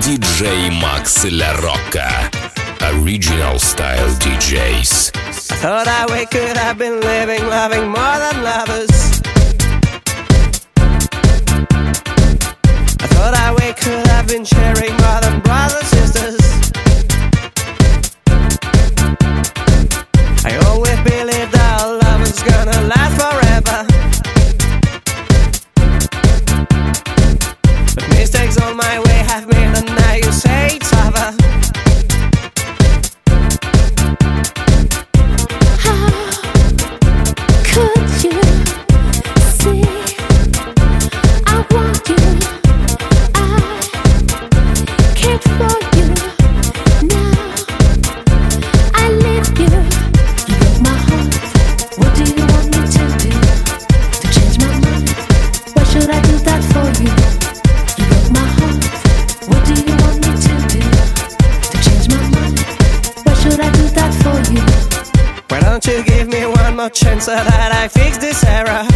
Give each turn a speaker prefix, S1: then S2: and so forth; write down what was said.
S1: DJ Max La Rocca. Original style DJs.
S2: I thought that we could have been living, loving more than lovers. I thought that we could have been sharing more than brothers, sisters. I always believed our love was gonna last forever. But mistakes on my way have made, and now you say it's over. Why don't you give me one more chance so that I fix this error?